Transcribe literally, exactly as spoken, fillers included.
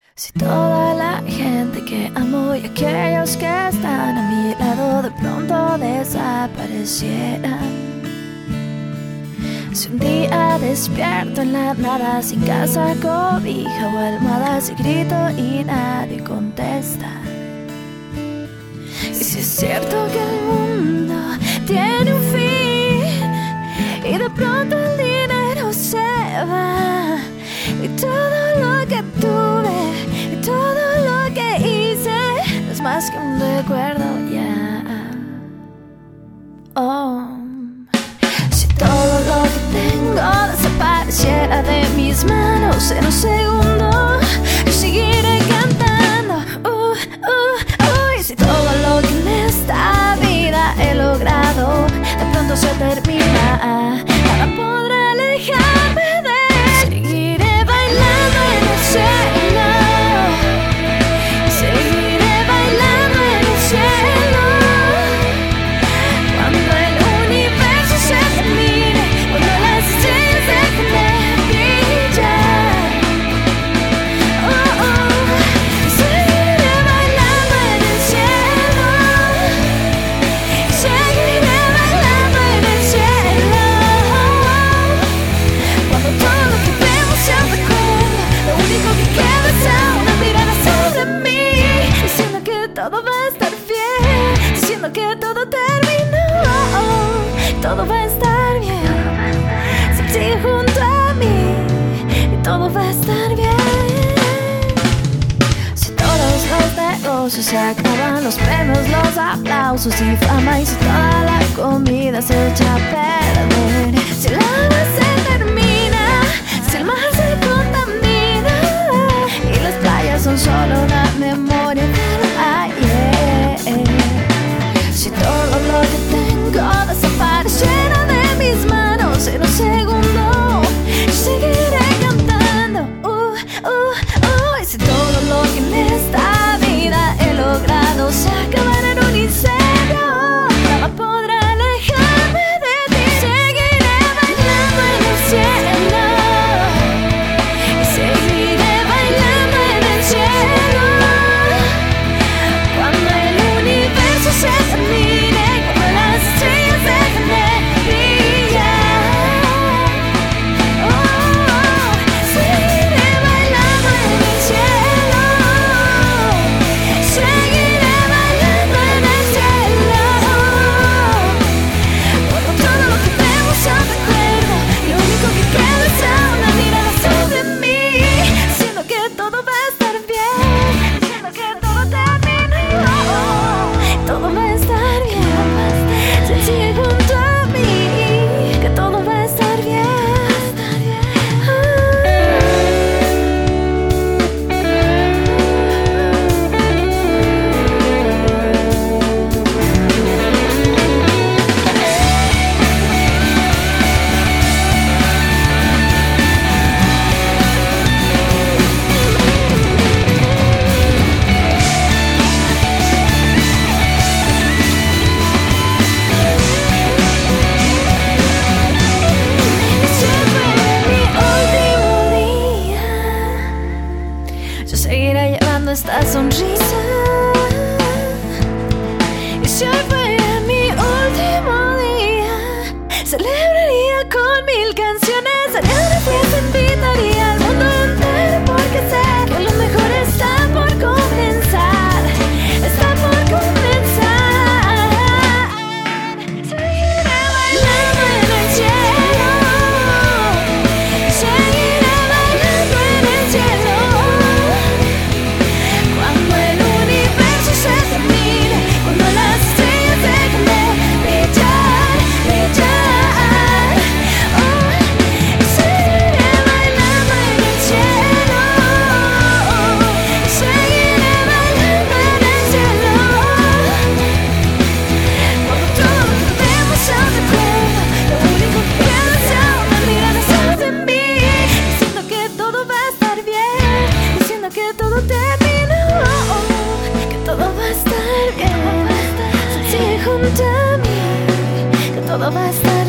Si toda la gente que amo y aquellos que están a mi lado de pronto desaparecieran, si un día despierto en la nada sin casa, cobija o almohadas y grito y nadie contesta, y si es cierto que el mundo tiene un fin y de pronto el dinero se va y todo lo que tuve y todo lo que hice no es más que un recuerdo ya. Oh, si todo lo que tengo desapareciera de mis manos en un segundo, yo seguiré cantando. Uh, uh, uh, y si todo lo que en esta vida he logrado de pronto se termina, nada podrá alejarme de todo va a estar bien, diciendo que todo terminó. Todo va a estar bien, si sigue junto a mí, y todo va a estar bien. Si todos los negocios se acaban, los premios, los aplausos y fama, y si toda la comida se echa a perder, si el agua se termina, si el mar se contamina y las playas son solo una memoria del ayer, si todo lo que tengo desapareciera de mis manos en un segundo, yo seguiré cantando. Uh, uh, uh, y si todo lo que en esta vida he logrado se acabara en un incendio, nada podrá alejarme de ti. Seguiré bailando en el cielo, y seguiré bailando en el cielo. Cuando el universo se termine, cuando las estrellas dejen de brillar, oh, oh, seguiré bailando en el cielo, seguiré bailando en el cielo. Cuando todo lo que vemos se recuerda y lo único que queda es una mirada sobre mí, diciendo que todo va a estar bien, diciendo que todo terminó. Todo va a estar bien, si sigue junto a mí, que todo va a estar bien. Yo seguiré llevando esta sonrisa, y si hoy fuera mi último día, celebraría con mil canciones, haría una fiesta, invitaría al mundo entero, porque sé que lo mejor está por comenzar, está por comenzar. Seguiré bailando en el cielo, seguiré bailando en el cielo. Cuando el universo se termine, cuando las estrellas dejen de brillar, brillar, oh, seguiré bailando en el cielo, seguiré bailando en el cielo. Cuando todo lo que vemos se recuerda, lo único que queda es una mirada sobre mí, diciendo que todo va a estar bien, diciendo que todo terminó, que todo va a estar bien, si sigue junto a mí, que todo va a estar bien.